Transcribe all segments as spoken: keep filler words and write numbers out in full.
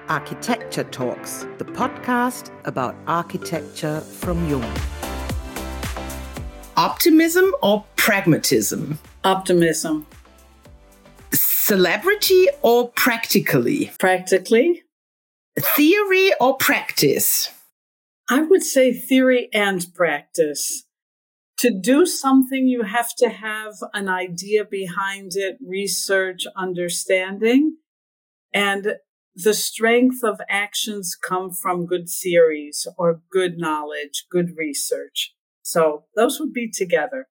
Architecture Talks, the podcast about architecture from Jung. Optimism or pragmatism? Optimism. Celebrity or practically? Practically. Theory or practice? I would say theory and practice. To do something, you have to have an idea behind it, research, understanding, and the strength of actions come from good theories or good knowledge, good research. So those would be together.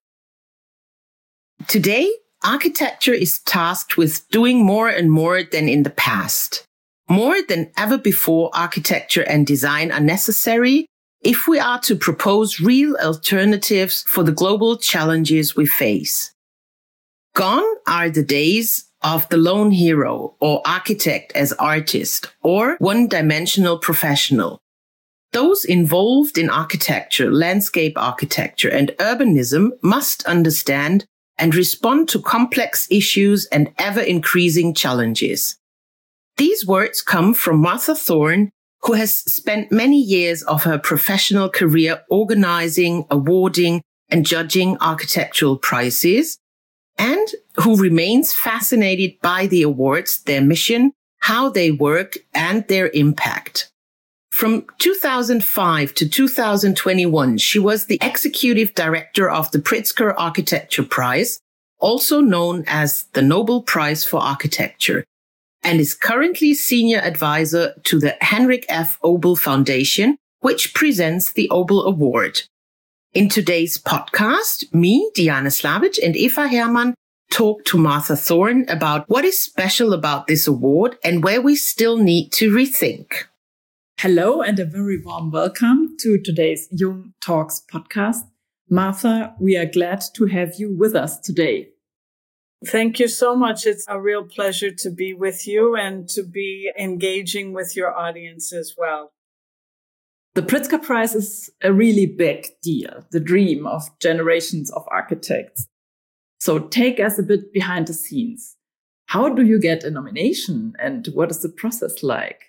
Today, architecture is tasked with doing more and more than in the past. More than ever before, architecture and design are necessary if we are to propose real alternatives for the global challenges we face. Gone are the days of the lone hero or architect as artist or one-dimensional professional. Those involved in architecture, landscape architecture, and urbanism must understand and respond to complex issues and ever-increasing challenges. These words come from Martha Thorne, who has spent many years of her professional career organizing, awarding, and judging architectural prizes, and who remains fascinated by the awards, their mission, how they work, and their impact. From two thousand five to two thousand twenty-one, she was the executive director of the Pritzker Architecture Prize, also known as the Nobel Prize for Architecture, and is currently senior advisor to the Henrik F. Obel Foundation, which presents the Obel Award. In today's podcast, me, Diana Slavic, and Eva Hermann talk to Martha Thorne about what is special about this award and where we still need to rethink. Hello and a very warm welcome to today's Jung Talks podcast. Martha, we are glad to have you with us today. Thank you so much. It's a real pleasure to be with you and to be engaging with your audience as well. The Pritzker Prize is a really big deal, the dream of generations of architects. So take us a bit behind the scenes. How do you get a nomination and what is the process like?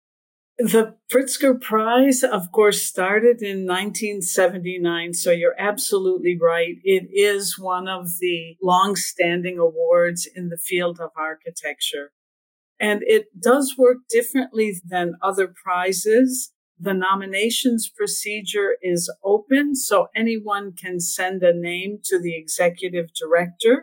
The Pritzker Prize, of course, started in nineteen seventy-nine, so you're absolutely right. It is one of the long-standing awards in the field of architecture. And it does work differently than other prizes. The nominations procedure is open, so anyone can send a name to the executive director.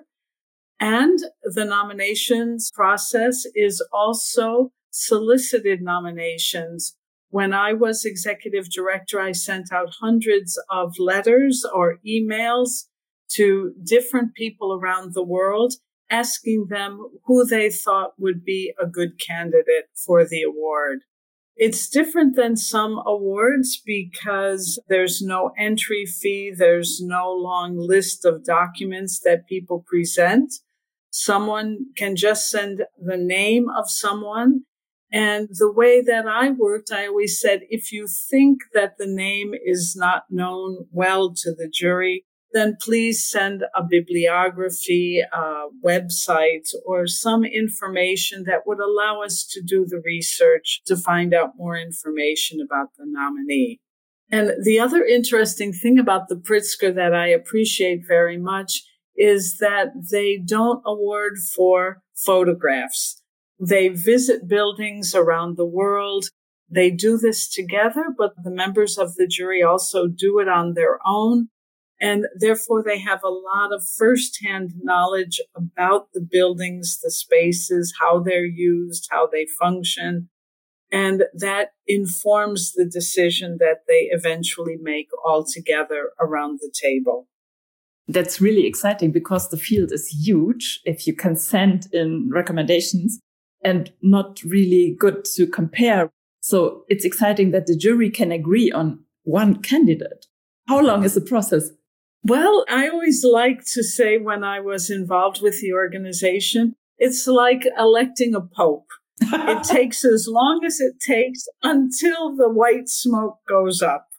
And the nominations process is also solicited nominations. When I was executive director, I sent out hundreds of letters or emails to different people around the world, asking them who they thought would be a good candidate for the award. It's different than some awards because there's no entry fee. There's no long list of documents that people present. Someone can just send the name of someone. And the way that I worked, I always said, if you think that the name is not known well to the jury, then please send a bibliography, a website, or some information that would allow us to do the research to find out more information about the nominee. And the other interesting thing about the Pritzker that I appreciate very much is that they don't award for photographs. They visit buildings around the world. They do this together, but the members of the jury also do it on their own. And therefore, they have a lot of firsthand knowledge about the buildings, the spaces, how they're used, how they function. And that informs the decision that they eventually make all together around the table. That's really exciting because the field is huge. If you can send in recommendations and not really good to compare. So it's exciting that the jury can agree on one candidate. How long is the process? Well, I always like to say when I was involved with the organization, it's like electing a pope. It takes as long as it takes until the white smoke goes up.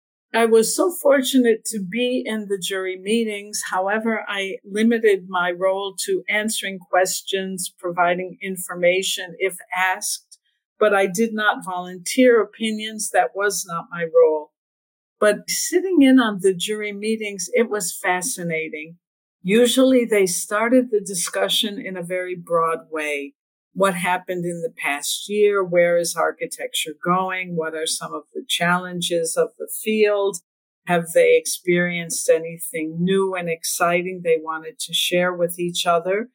I was so fortunate to be in the jury meetings. However, I limited my role to answering questions, providing information if asked. but I did not volunteer opinions. That was not my role. But sitting in on the jury meetings, it was fascinating. Usually they started the discussion in a very broad way. What happened in the past year? Where is architecture going? What are some of the challenges of the field? Have they experienced anything new and exciting they wanted to share with each other?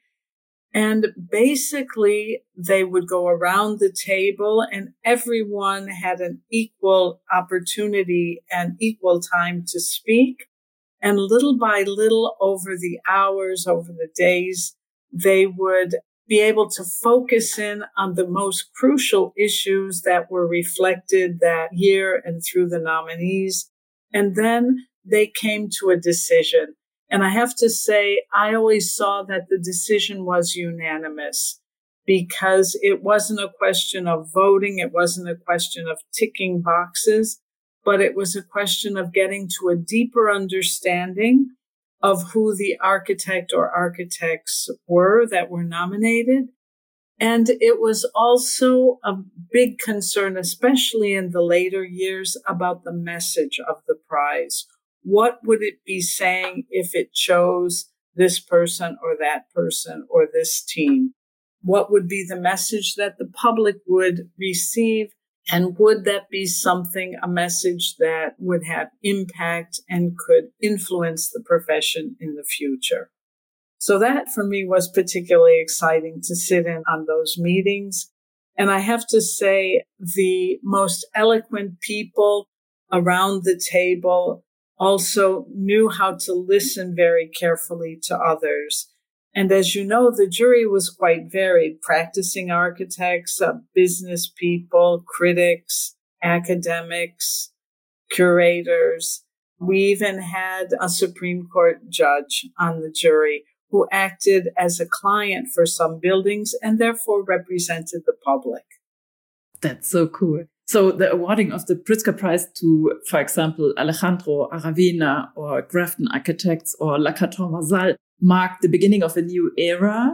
And basically, they would go around the table and everyone had an equal opportunity and equal time to speak. And little by little, over the hours, over the days, they would be able to focus in on the most crucial issues that were reflected that year and through the nominees. And then they came to a decision. And I have to say, I always saw that the decision was unanimous because it wasn't a question of voting. It wasn't a question of ticking boxes, but it was a question of getting to a deeper understanding of who the architect or architects were that were nominated. And it was also a big concern, especially in the later years, about the message of the prize. What would it be saying if it chose this person or that person or this team? What would be the message that the public would receive? And would that be something, a message that would have impact and could influence the profession in the future? So that for me was particularly exciting to sit in on those meetings. And I have to say the most eloquent people around the table also knew how to listen very carefully to others. And as you know, the jury was quite varied: practicing architects, uh, business people, critics, academics, curators. We even had a Supreme Court judge on the jury who acted as a client for some buildings and therefore represented the public. That's so cool. So the awarding of the Pritzker Prize to, for example, Alejandro Aravena or Grafton Architects or Lacaton Vasal marked the beginning of a new era?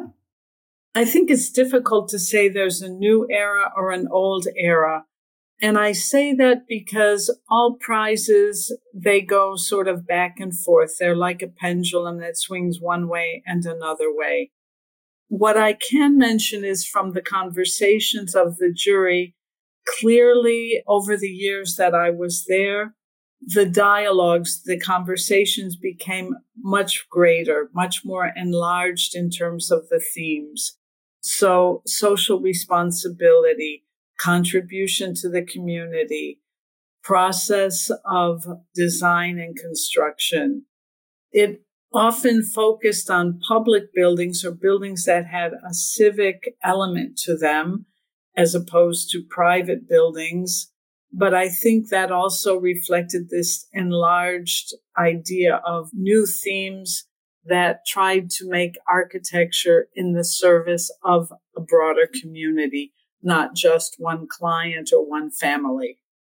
I think it's difficult to say there's a new era or an old era. And I say that because all prizes, they go sort of back and forth. They're like a pendulum that swings one way and another way. What I can mention is from the conversations of the jury, clearly over the years that I was there, the dialogues, the conversations became much greater, much more enlarged in terms of the themes. So social responsibility, contribution to the community, process of design and construction. It often focused on public buildings or buildings that had a civic element to them as opposed to private buildings. But I think that also reflected this enlarged idea of new themes that tried to make architecture in the service of a broader community, not just one client or one family.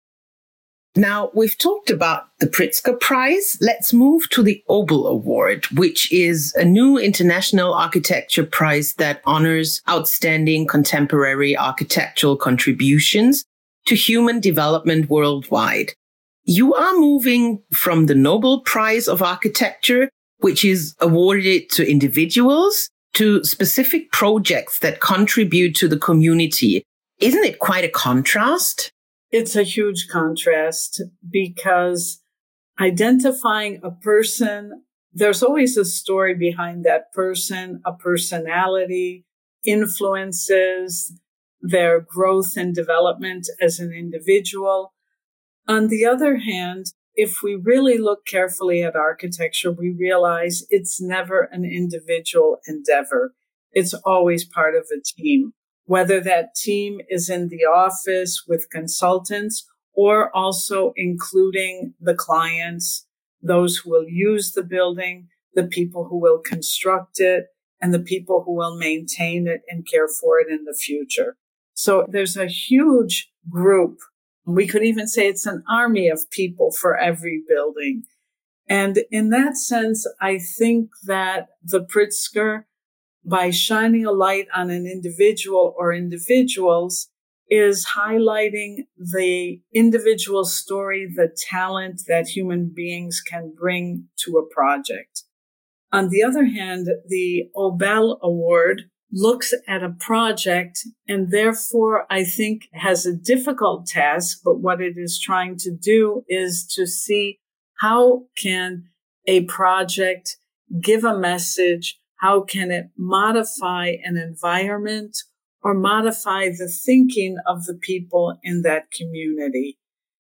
Now, we've talked about the Pritzker Prize. Let's move to the Obel Award, which is a new international architecture prize that honors outstanding contemporary architectural contributions to human development worldwide. You are moving from the Nobel Prize of Architecture, which is awarded to individuals, to specific projects that contribute to the community. Isn't it quite a contrast? It's a huge contrast because identifying a person, there's always a story behind that person, a personality, influences, their growth and development as an individual. On the other hand, if we really look carefully at architecture, we realize it's never an individual endeavor. It's always part of a team, whether that team is in the office with consultants or also including the clients, those who will use the building, the people who will construct it, and the people who will maintain it and care for it in the future. So there's a huge group. We could even say it's an army of people for every building. And in that sense, I think that the Pritzker, by shining a light on an individual or individuals, is highlighting the individual story, the talent that human beings can bring to a project. On the other hand, the Obel Award looks at a project and therefore I think has a difficult task, but what it is trying to do is to see how can a project give a message, how can it modify an environment or modify the thinking of the people in that community.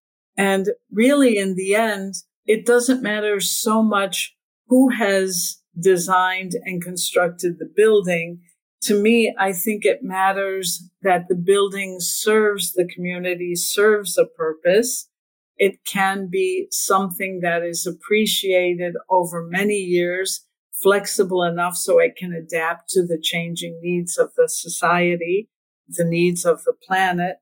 And really, in the end, it doesn't matter so much who has designed and constructed the building. To me, I think it matters that the building serves the community, serves a purpose. It can be something that is appreciated over many years, flexible enough so it can adapt to the changing needs of the society, the needs of the planet.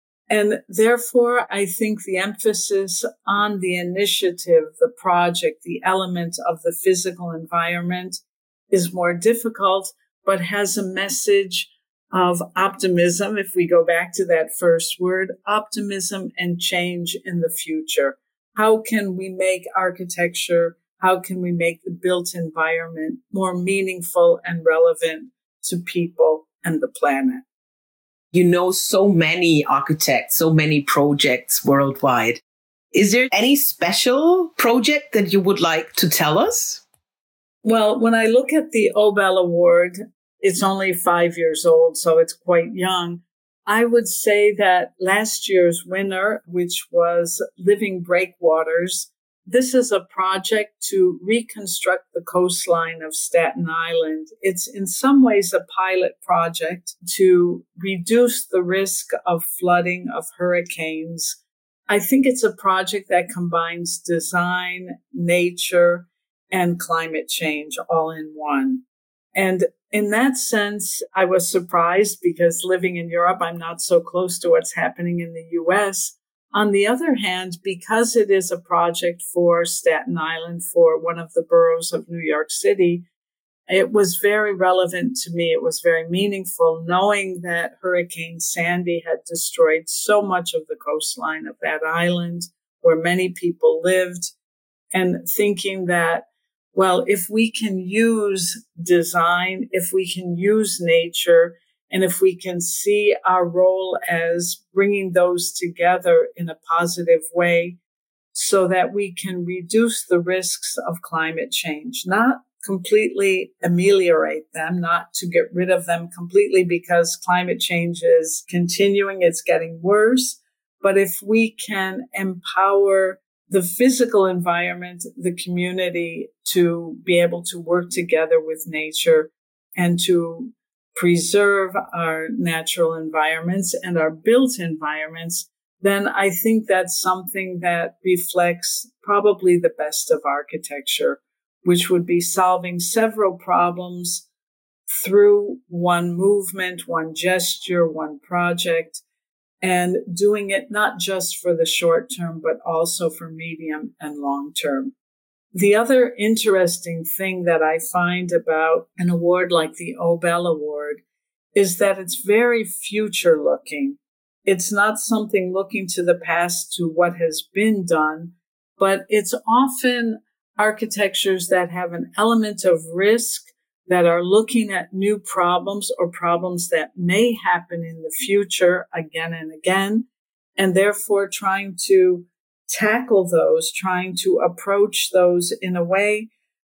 And therefore, I think the emphasis on the initiative, the project, the element of the physical environment is more difficult, but has a message of optimism. If we go back to that first word, optimism and change in the future. How can we make architecture, how can we make the built environment more meaningful and relevant to people and the planet? You know so many architects, so many projects worldwide. Is there any special project that you would like to tell us? Well, when I look at the Obel Award, it's only five years old, so it's quite young. I would say that last year's winner, which was Living Breakwaters, this is a project to reconstruct the coastline of Staten Island. It's in some ways a pilot project to reduce the risk of flooding, of hurricanes. I think it's a project that combines design, nature, and climate change all in one. And in that sense, I was surprised because living in Europe, I'm not so close to what's happening in the U S. On the other hand, because it is a project for Staten Island, for one of the boroughs of New York City, it was very relevant to me. It was very meaningful knowing that Hurricane Sandy had destroyed so much of the coastline of that island where many people lived, and thinking that, well, if we can use design, if we can use nature, and if we can see our role as bringing those together in a positive way so that we can reduce the risks of climate change, not completely ameliorate them, not to get rid of them completely because climate change is continuing, it's getting worse. But if we can empower the physical environment, the community to be able to work together with nature and to preserve our natural environments and our built environments, then I think that's something that reflects probably the best of architecture, which would be solving several problems through one movement, one gesture, one project, and doing it not just for the short term, but also for medium and long term. The other interesting thing that I find about an award like the Obel Award is that it's very future looking. It's not something looking to the past to what has been done, but it's often architectures that have an element of risk, that are looking at new problems or problems that may happen in the future again and again, and therefore trying to tackle those, trying to approach those in a way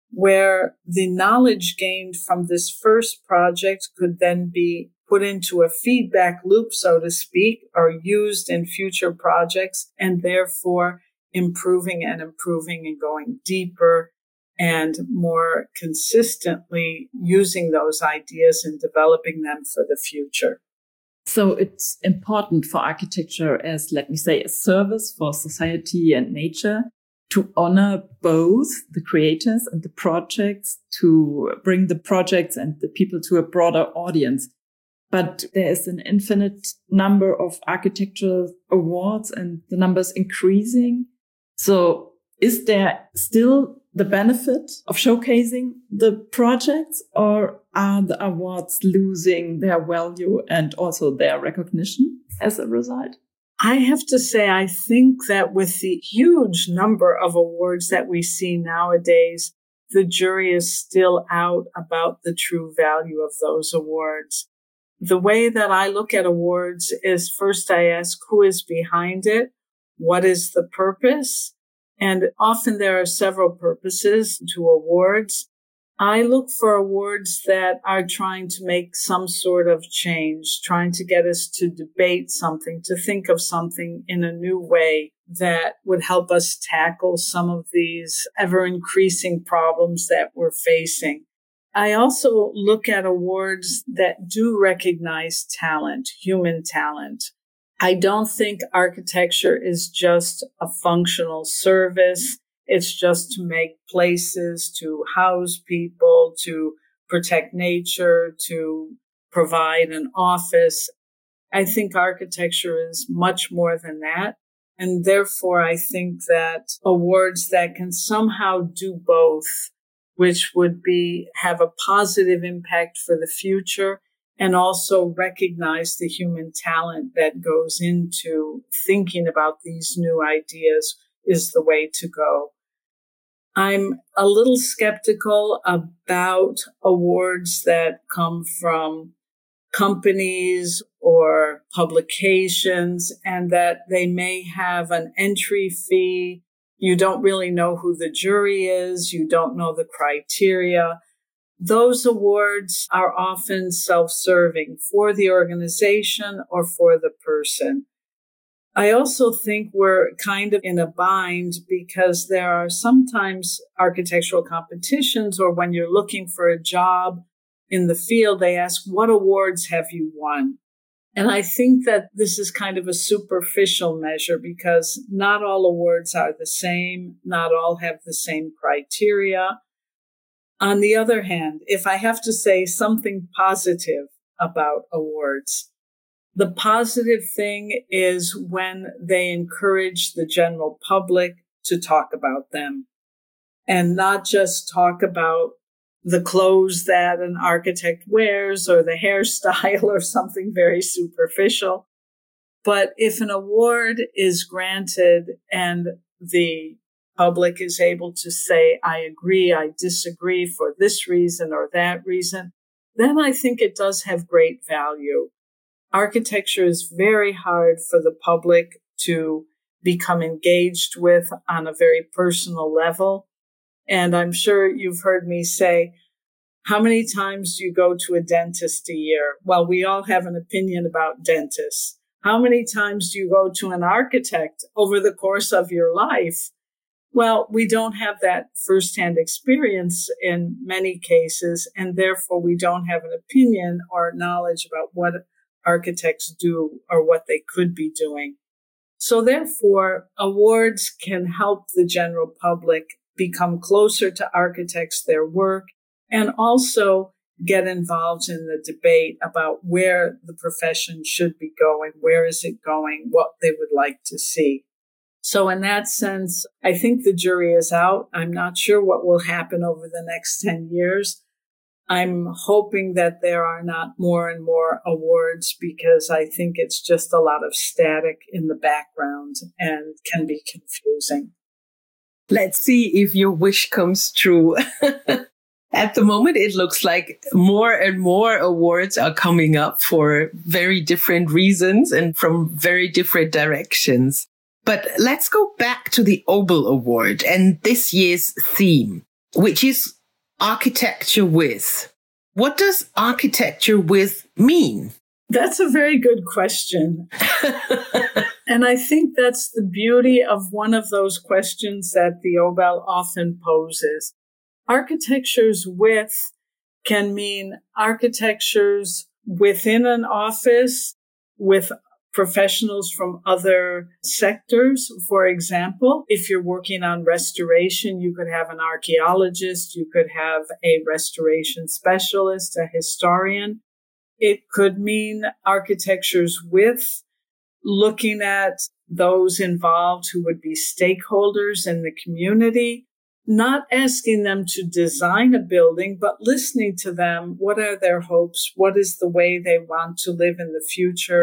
where the knowledge gained from this first project could then be put into a feedback loop, so to speak, or used in future projects, and therefore improving and improving and going deeper and more consistently using those ideas and developing them for the future. So it's important for architecture as, let me say, a service for society and nature to honor both the creators and the projects, to bring the projects and the people to a broader audience. But there is an infinite number of architectural awards and the number's increasing. So is there still the benefit of showcasing the projects, or are the awards losing their value and also their recognition? as a result? I have to say, I think that with the huge number of awards that we see nowadays, the jury is still out about the true value of those awards. The way that I look at awards is first I ask who is behind it, what is the purpose, and often there are several purposes to awards. I look for awards that are trying to make some sort of change, trying to get us to debate something, to think of something in a new way that would help us tackle some of these ever-increasing problems that we're facing. I also look at awards that do recognize talent, human talent. I don't think architecture is just a functional service. It's just to make places, to house people, to protect nature, to provide an office. I think architecture is much more than that. And therefore, I think that awards that can somehow do both, which would be have a positive impact for the future and also recognize the human talent that goes into thinking about these new ideas, is the way to go. I'm a little skeptical about awards that come from companies or publications and that they may have an entry fee. You don't really know who the jury is. You don't know the criteria. Those awards are often self-serving for the organization or for the person. I also think we're kind of in a bind because there are sometimes architectural competitions, or when you're looking for a job in the field, they ask, what awards have you won? And I think that this is kind of a superficial measure because not all awards are the same. Not all have the same criteria. On the other hand, if I have to say something positive about awards, the positive thing is when they encourage the general public to talk about them and not just talk about the clothes that an architect wears or the hairstyle or something very superficial. But if an award is granted and the public is able to say, I agree, I disagree for this reason or that reason, then I think it does have great value. Architecture is very hard for the public to become engaged with on a very personal level. And I'm sure you've heard me say, how many times do you go to a dentist a year? Well, we all have an opinion about dentists. How many times do you go to an architect over the course of your life? Well, we don't have that firsthand experience in many cases, and therefore we don't have an opinion or knowledge about what architects do or what they could be doing. So therefore, awards can help the general public become closer to architects, their work, and also get involved in the debate about where the profession should be going, where is it going, what they would like to see. So in that sense, I think the jury is out. I'm not sure what will happen over the next ten years. I'm hoping that there are not more and more awards because I think it's just a lot of static in the background and can be confusing. Let's see if your wish comes true. At the moment, it looks like more and more awards are coming up for very different reasons and from very different directions. But let's go back to the Obel Award and this year's theme, which is architecture with. What does architecture with mean? That's a very good question. And I think that's the beauty of one of those questions that the Obel often poses. Architectures with can mean architectures within an office with professionals from other sectors. For example, if you're working on restoration, you could have an archaeologist, you could have a restoration specialist, a historian. It could mean architectures with looking at those involved who would be stakeholders in the community, not asking them to design a building, but listening to them. What are their hopes? What is the way they want to live in the future?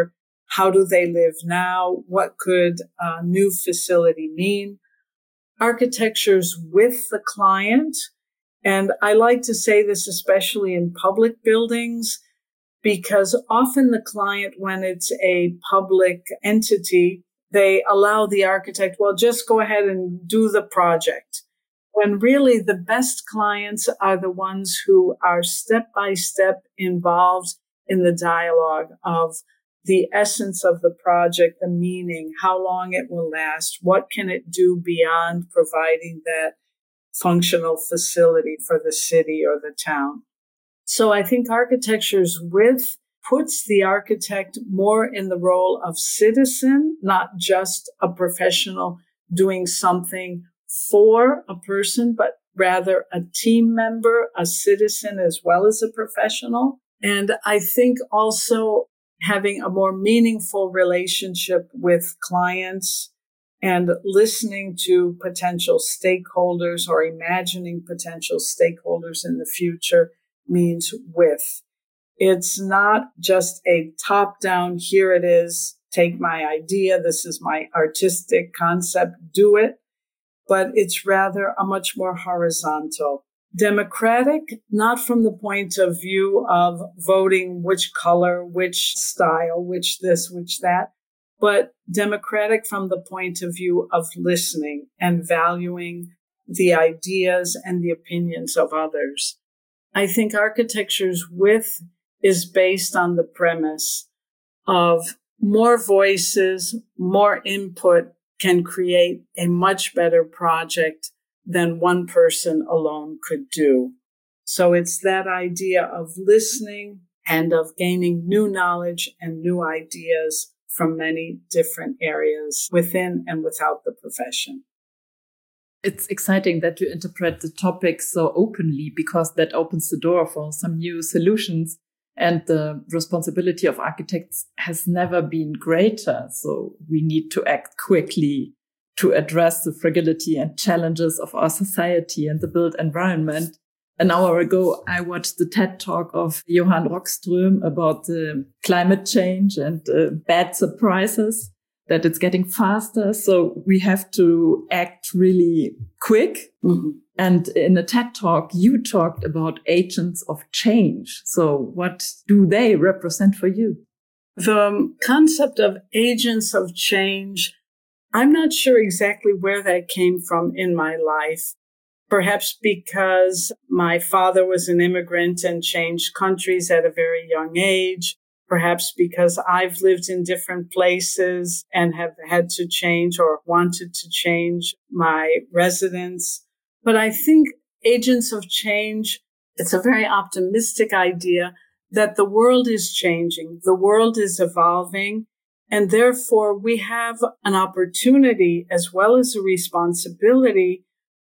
How do they live now? What could a new facility mean? Architecture's with the client. And I like to say this, especially in public buildings, because often the client, when it's a public entity, they allow the architect, well, just go ahead and do the project. When really the best clients are the ones who are step by step involved in the dialogue of the essence of the project, the meaning, how long it will last, what can it do beyond providing that functional facility for the city or the town. So I think Architecture's With puts the architect more in the role of citizen, not just a professional doing something for a person, but rather a team member, a citizen as well as a professional. And I think also having a more meaningful relationship with clients and listening to potential stakeholders or imagining potential stakeholders in the future means with. It's not just a top-down, here it is, take my idea, this is my artistic concept, do it. But it's rather a much more horizontal. Democratic, not from the point of view of voting which color, which style, which this, which that, but democratic from the point of view of listening and valuing the ideas and the opinions of others. I think Architecture's With is based on the premise of more voices, more input can create a much better project than one person alone could do. So it's that idea of listening and of gaining new knowledge and new ideas from many different areas within and without the profession. It's exciting that you interpret the topic so openly, because that opens the door for some new solutions. And the responsibility of architects has never been greater. So we need to act quickly to address the fragility and challenges of our society and the built environment. An hour ago, I watched the TED Talk of Johan Rockström about the climate change and uh, bad surprises, that it's getting faster. So we have to act really quick. Mm-hmm. And in a TED Talk, you talked about agents of change. So what do they represent for you? The concept of agents of change, I'm not sure exactly where that came from in my life. Perhaps because my father was an immigrant and changed countries at a very young age. Perhaps because I've lived in different places and have had to change or wanted to change my residence. But I think agents of change, it's a very optimistic idea that the world is changing, the world is evolving, and therefore we have an opportunity as well as a responsibility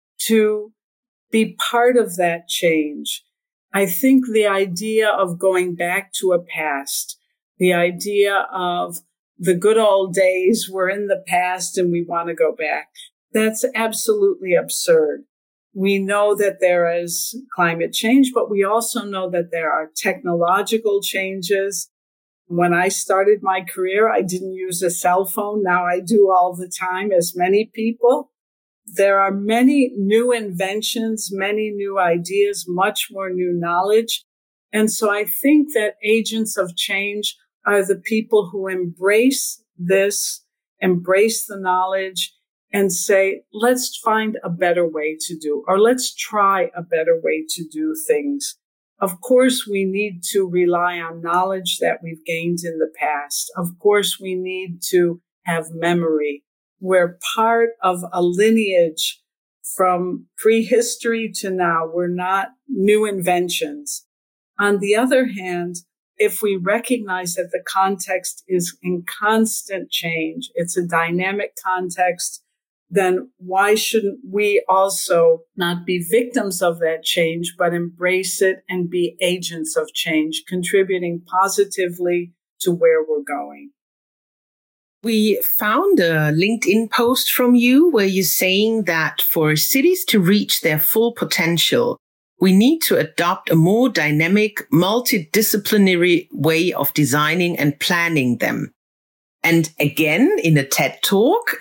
to be part of that change. I think the idea of going back to a past, the idea of the good old days, we're in the past and we want to go back, that's absolutely absurd. We know that there is climate change, but we also know that there are technological changes. When I started my career, I didn't use a cell phone. Now I do all the time, as many people. There are many new inventions, many new ideas, much more new knowledge. And so I think that agents of change are the people who embrace this, embrace the knowledge, and say, let's find a better way to do, or let's try a better way to do things. Of course, we need to rely on knowledge that we've gained in the past. Of course, we need to have memory. We're part of a lineage from prehistory to now. We're not new inventions. On the other hand, if we recognize that the context is in constant change, it's a dynamic context, then why shouldn't we also not be victims of that change, but embrace it and be agents of change, contributing positively to where we're going? We found a LinkedIn post from you where you're saying that for cities to reach their full potential, we need to adopt a more dynamic, multidisciplinary way of designing and planning them. And again, in a TED Talk,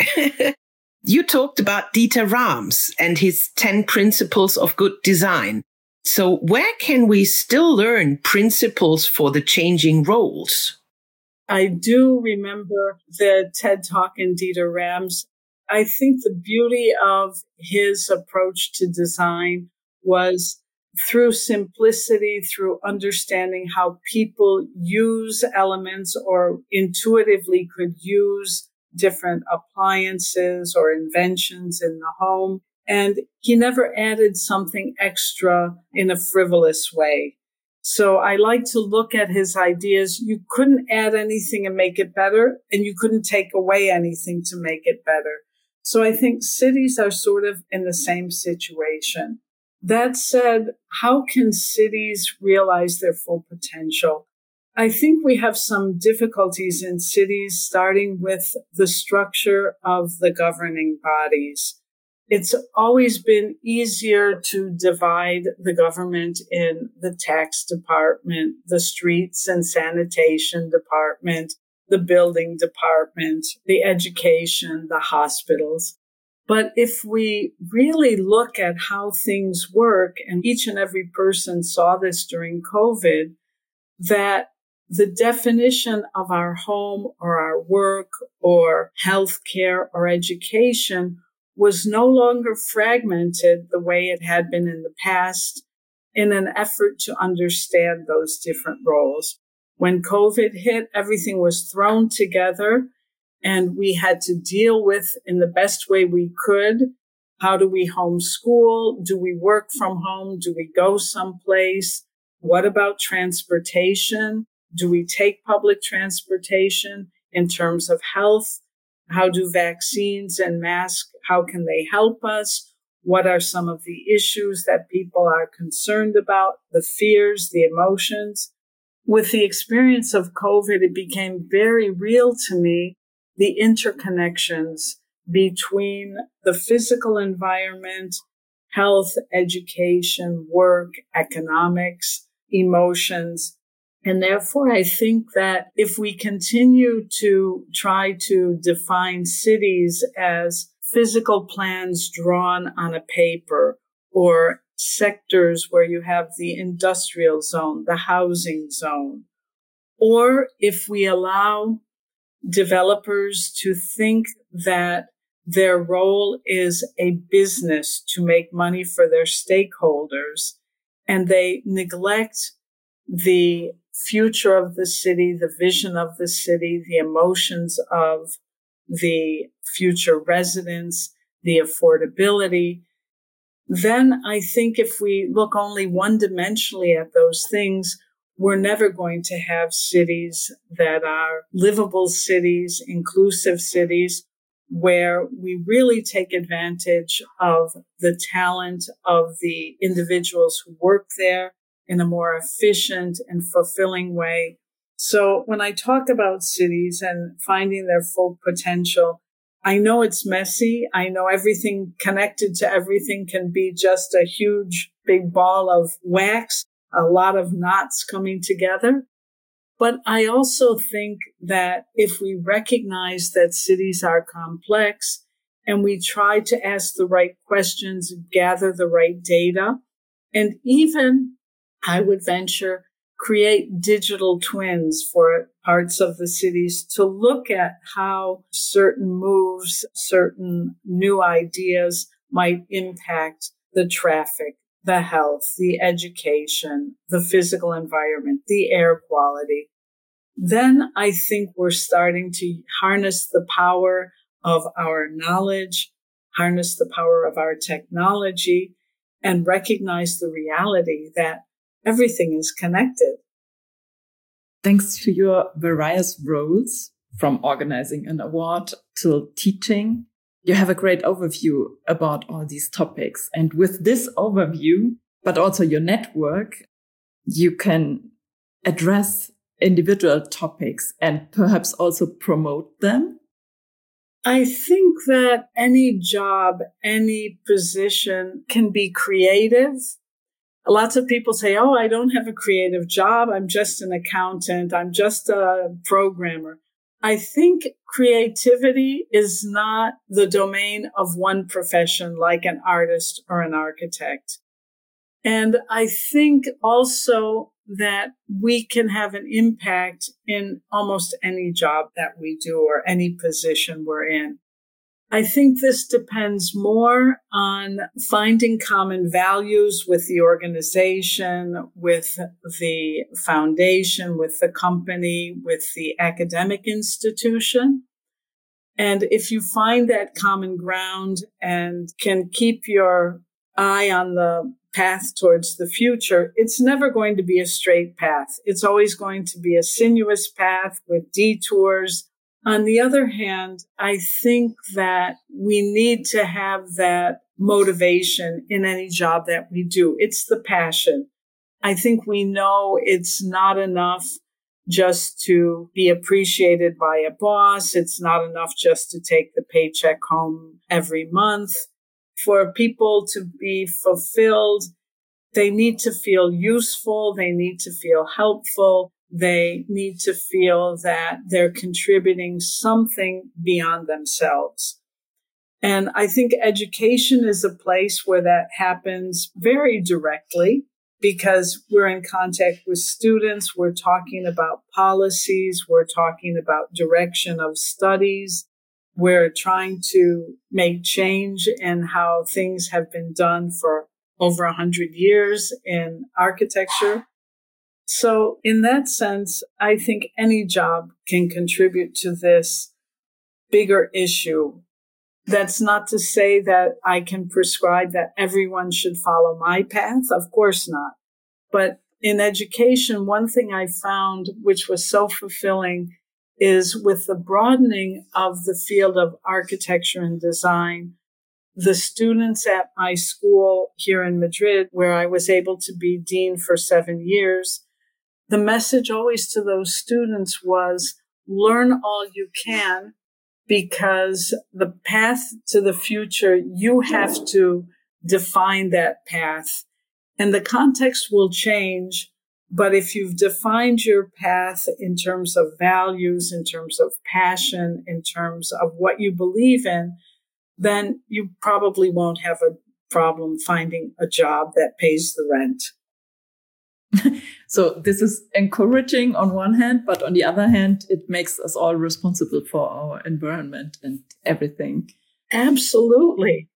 you talked about Dieter Rams and his ten principles of good design. So where can we still learn principles for the changing roles? I do remember the TED Talk in Dieter Rams. I think the beauty of his approach to design was through simplicity, through understanding how people use elements or intuitively could use different appliances or inventions in the home. And he never added something extra in a frivolous way. So I like to look at his ideas. You couldn't add anything and make it better, and you couldn't take away anything to make it better. So I think cities are sort of in the same situation. That said, how can cities realize their full potential? I think we have some difficulties in cities, starting with the structure of the governing bodies. It's always been easier to divide the government in the tax department, the streets and sanitation department, the building department, the education, the hospitals. But if we really look at how things work, and each and every person saw this during COVID, that the definition of our home or our work or healthcare or education was no longer fragmented the way it had been in the past in an effort to understand those different roles. When COVID hit, everything was thrown together, and we had to deal with, in the best way we could, how do we homeschool? Do we work from home? Do we go someplace? What about transportation? Do we take public transportation in terms of health? How do vaccines and masks, how can they help us? What are some of the issues that people are concerned about? The fears, the emotions. With the experience of COVID, it became very real to me, the interconnections between the physical environment, health, education, work, economics, emotions. And therefore, I think that if we continue to try to define cities as physical plans drawn on a paper, or sectors where you have the industrial zone, the housing zone, or if we allow developers to think that their role is a business to make money for their stakeholders, and they neglect the future of the city, the vision of the city, the emotions of the future residents, the affordability, then I think if we look only one-dimensionally at those things, we're never going to have cities that are livable cities, inclusive cities, where we really take advantage of the talent of the individuals who work there in a more efficient and fulfilling way. So when I talk about cities and finding their full potential, I know it's messy. I know everything connected to everything can be just a huge big ball of wax, a lot of knots coming together. But I also think that if we recognize that cities are complex and we try to ask the right questions, gather the right data, and even, I would venture, create digital twins for parts of the cities to look at how certain moves, certain new ideas might impact the traffic, the health, the education, the physical environment, the air quality. Then I think we're starting to harness the power of our knowledge, harness the power of our technology, and recognize the reality that everything is connected. Thanks to your various roles, from organizing an award till teaching, you have a great overview about all these topics. And with this overview, but also your network, you can address individual topics and perhaps also promote them. I think that any job, any position can be creative. Lots of people say, oh, I don't have a creative job. I'm just an accountant. I'm just a programmer. I think creativity is not the domain of one profession like an artist or an architect. And I think also that we can have an impact in almost any job that we do or any position we're in. I think this depends more on finding common values with the organization, with the foundation, with the company, with the academic institution. And if you find that common ground and can keep your eye on the path towards the future, it's never going to be a straight path. It's always going to be a sinuous path with detours. On the other hand, I think that we need to have that motivation in any job that we do. It's the passion. I think we know it's not enough just to be appreciated by a boss. It's not enough just to take the paycheck home every month. For people to be fulfilled, they need to feel useful. They need to feel helpful. They need to feel that they're contributing something beyond themselves. And I think education is a place where that happens very directly because we're in contact with students. We're talking about policies. We're talking about direction of studies. We're trying to make change in how things have been done for over a hundred years in architecture. So in that sense, I think any job can contribute to this bigger issue. That's not to say that I can prescribe that everyone should follow my path. Of course not. But in education, one thing I found, which was so fulfilling, is with the broadening of the field of architecture and design, the students at my school here in Madrid, where I was able to be dean for seven years, the message always to those students was learn all you can because the path to the future, you have to define that path. And the context will change. But if you've defined your path in terms of values, in terms of passion, in terms of what you believe in, then you probably won't have a problem finding a job that pays the rent. So this is encouraging on one hand, but on the other hand, it makes us all responsible for our environment and everything. Absolutely.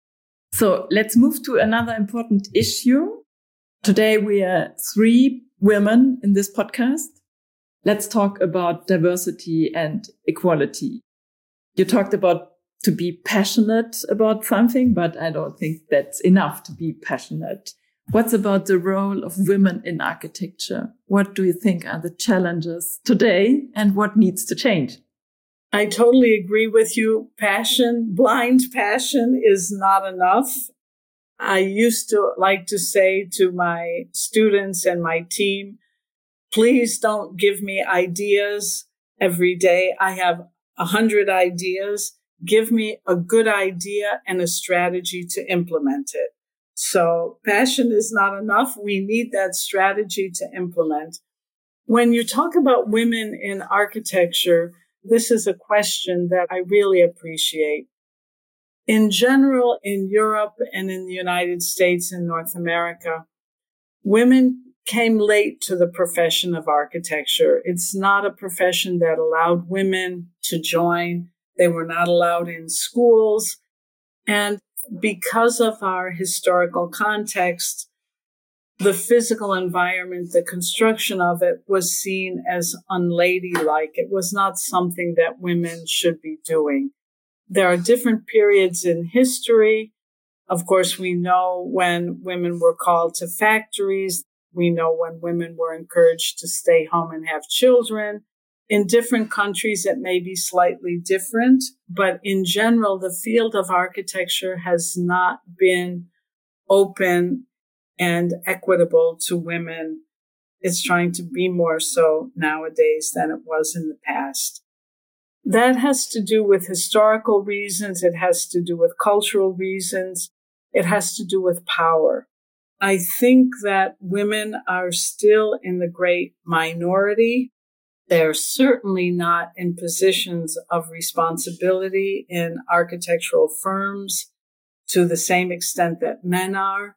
So let's move to another important issue. Today we are three women in this podcast. Let's talk about diversity and equality. You talked about to be passionate about something, but I don't think that's enough to be passionate. What's about the role of women in architecture? What do you think are the challenges today and what needs to change? I totally agree with you. Passion, blind passion is not enough. I used to like to say to my students and my team, please don't give me ideas every day. I have a hundred ideas. Give me a good idea and a strategy to implement it. So passion is not enough. We need that strategy to implement. When you talk about women in architecture, this is a question that I really appreciate. In general, in Europe and in the United States and North America, women came late to the profession of architecture. It's not a profession that allowed women to join. They were not allowed in schools. And because of our historical context, the physical environment, the construction of it was seen as unladylike. It was not something that women should be doing. There are different periods in history. Of course, we know when women were called to factories. We know when women were encouraged to stay home and have children. In different countries, it may be slightly different, but in general, the field of architecture has not been open and equitable to women. It's trying to be more so nowadays than it was in the past. That has to do with historical reasons. It has to do with cultural reasons. It has to do with power. I think that women are still in the great minority. They're certainly not in positions of responsibility in architectural firms to the same extent that men are.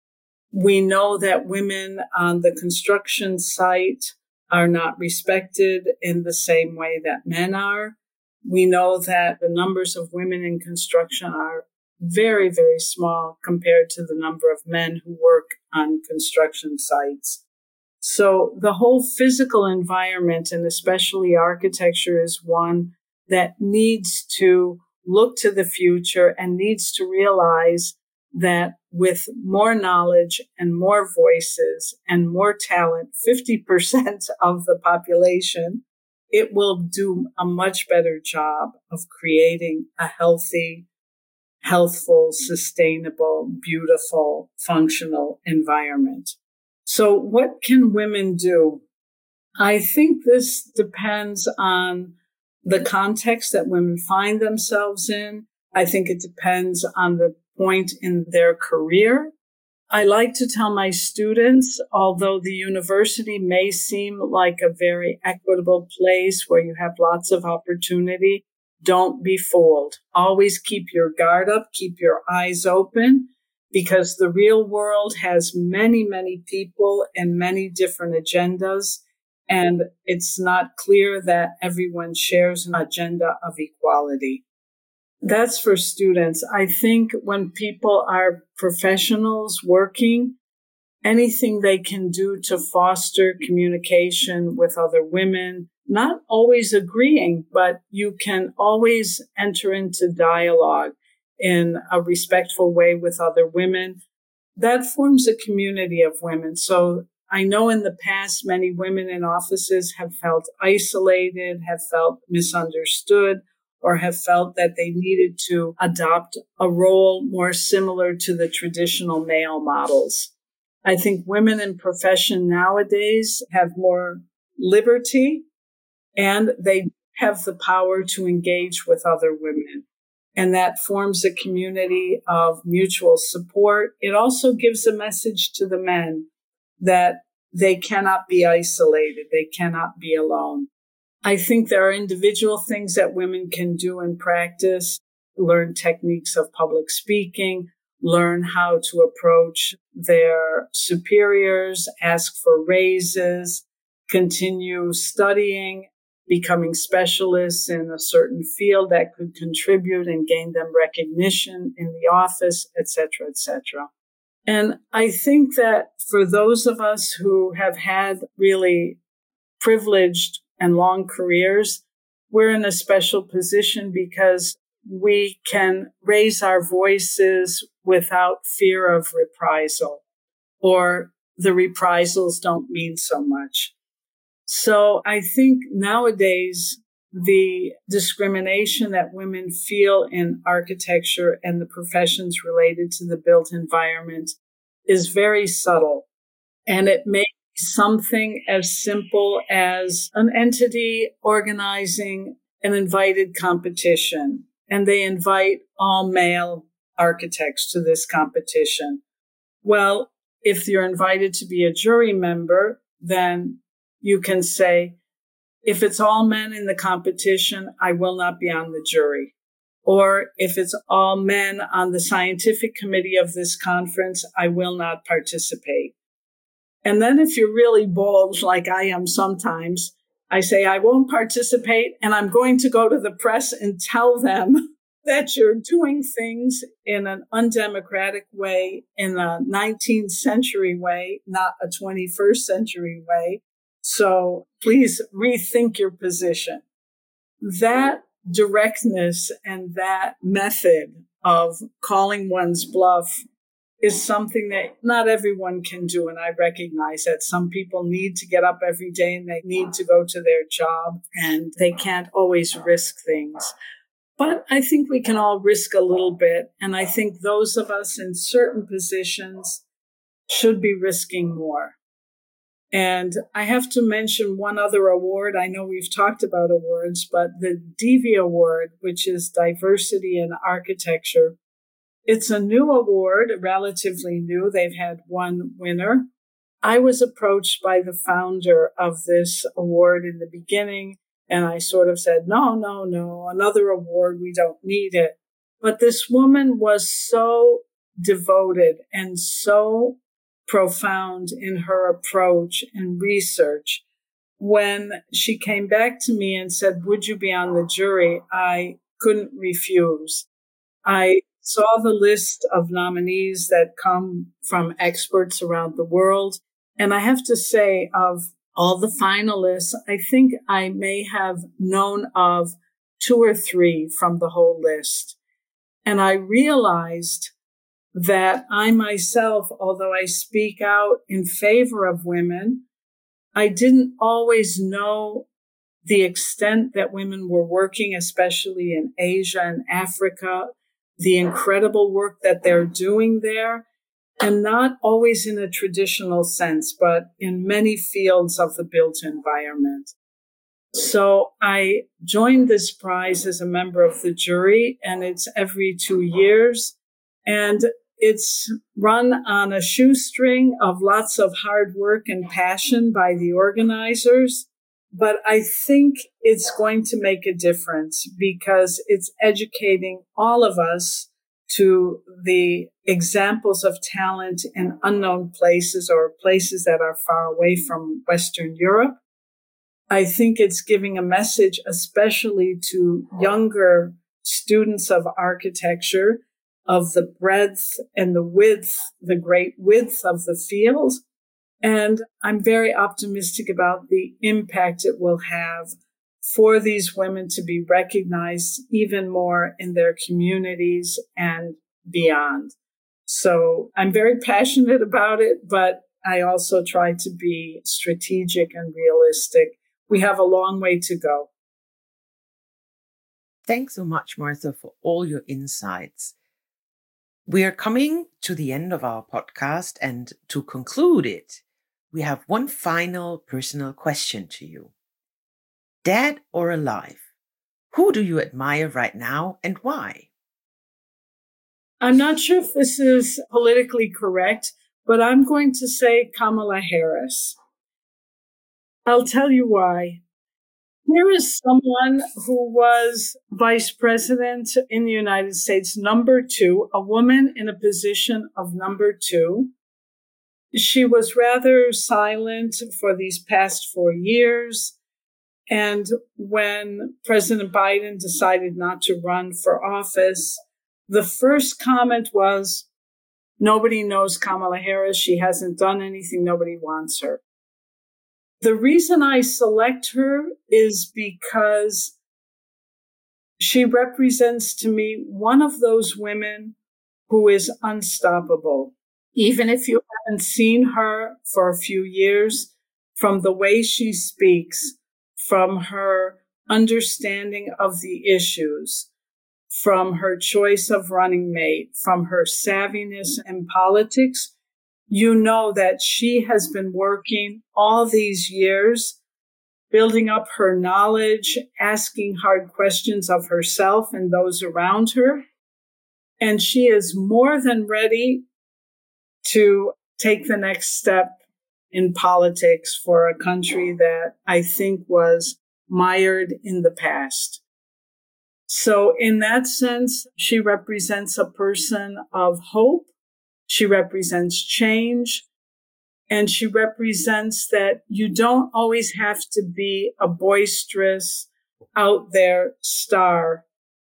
We know that women on the construction site are not respected in the same way that men are. We know that the numbers of women in construction are very, very small compared to the number of men who work on construction sites. So the whole physical environment, and especially architecture, is one that needs to look to the future and needs to realize that with more knowledge and more voices and more talent, fifty percent of the population, it will do a much better job of creating a healthy, healthful, sustainable, beautiful, functional environment. So what can women do? I think this depends on the context that women find themselves in. I think it depends on the point in their career. I like to tell my students, although the university may seem like a very equitable place where you have lots of opportunity, don't be fooled. Always keep your guard up, keep your eyes open, because the real world has many, many people and many different agendas, and it's not clear that everyone shares an agenda of equality. That's for students. I think when people are professionals working, anything they can do to foster communication with other women, not always agreeing, but you can always enter into dialogue in a respectful way with other women. That forms a community of women. So I know in the past, many women in offices have felt isolated, have felt misunderstood, or have felt that they needed to adopt a role more similar to the traditional male models. I think women in profession nowadays have more liberty, and they have the power to engage with other women. And that forms a community of mutual support. It also gives a message to the men that they cannot be isolated. They cannot be alone. I think there are individual things that women can do in practice, learn techniques of public speaking, learn how to approach their superiors, ask for raises, continue studying, becoming specialists in a certain field that could contribute and gain them recognition in the office, et cetera, et cetera. And I think that for those of us who have had really privileged and long careers, we're in a special position because we can raise our voices without fear of reprisal, or the reprisals don't mean so much. So I think nowadays the discrimination that women feel in architecture and the professions related to the built environment is very subtle, and it may something as simple as an entity organizing an invited competition, and they invite all male architects to this competition. Well, if you're invited to be a jury member, then you can say, if it's all men in the competition, I will not be on the jury. Or if it's all men on the scientific committee of this conference, I will not participate. And then if you're really bold, like I am sometimes, I say, I won't participate, and I'm going to go to the press and tell them that you're doing things in an undemocratic way, in a nineteenth century way, not a twenty-first century way. So please rethink your position. That directness and that method of calling one's bluff is something that not everyone can do. And I recognize that some people need to get up every day and they need to go to their job and they can't always risk things. But I think we can all risk a little bit. And I think those of us in certain positions should be risking more. And I have to mention one other award. I know we've talked about awards, but the D V Award, which is Diversity in Architecture, it's a new award, relatively new. They've had one winner. I was approached by the founder of this award in the beginning, and I sort of said, no, no, no, another award, we don't need it. But this woman was so devoted and so profound in her approach and research. When she came back to me and said, would you be on the jury? I couldn't refuse. I saw the list of nominees that come from experts around the world. And I have to say, of all the finalists, I think I may have known of two or three from the whole list. And I realized that I myself, although I speak out in favor of women, I didn't always know the extent that women were working, especially in Asia and Africa, the incredible work that they're doing there, and not always in a traditional sense, but in many fields of the built environment. So I joined this prize as a member of the jury, and it's every two years. And it's run on a shoestring of lots of hard work and passion by the organizers. But I think it's going to make a difference because it's educating all of us to the examples of talent in unknown places or places that are far away from Western Europe. I think it's giving a message, especially to younger students of architecture, of the breadth and the width, the great width of the field. And I'm very optimistic about the impact it will have for these women to be recognized even more in their communities and beyond. So I'm very passionate about it, but I also try to be strategic and realistic. We have a long way to go. Thanks so much, Martha, for all your insights. We are coming to the end of our podcast, and to conclude it, we have one final personal question to you. Dead or alive, who do you admire right now and why? I'm not sure if this is politically correct, but I'm going to say Kamala Harris. I'll tell you why. Here is someone who was vice president in the United States, number two, a woman in a position of number two. She was rather silent for these past four years. And when President Biden decided not to run for office, the first comment was, nobody knows Kamala Harris. She hasn't done anything. Nobody wants her. The reason I select her is because she represents to me one of those women who is unstoppable. Even if you haven't seen her for a few years, from the way she speaks, from her understanding of the issues, from her choice of running mate, from her savviness in politics, you know that she has been working all these years, building up her knowledge, asking hard questions of herself and those around her. And she is more than ready to take the next step in politics for a country that I think was mired in the past. So in that sense, she represents a person of hope. She represents change. And she represents that you don't always have to be a boisterous, out there star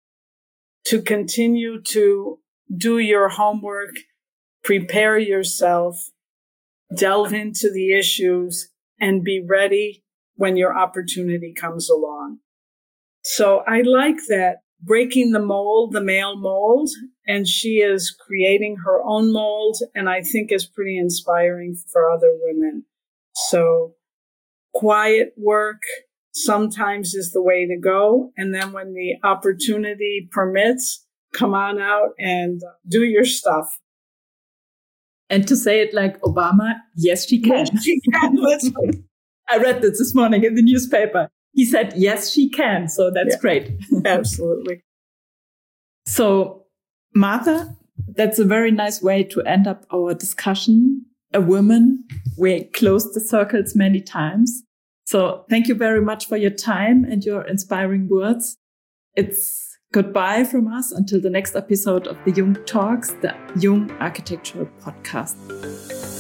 to continue to do your homework, prepare yourself, delve into the issues, and be ready when your opportunity comes along. So I like that, breaking the mold, the male mold, and she is creating her own mold, and I think is pretty inspiring for other women. So quiet work sometimes is the way to go. And then when the opportunity permits, come on out and do your stuff. And to say it like Obama, yes, she can. Yes, she can. That's right. I read this this morning in the newspaper. He said, yes, she can. So that's yeah, great. Absolutely. So, Martha, that's a very nice way to end up our discussion. a woman. We closed the circles many times. So thank you very much for your time and your inspiring words. It's goodbye from us until the next episode of the Jung Talks, the Jung Architectural Podcast.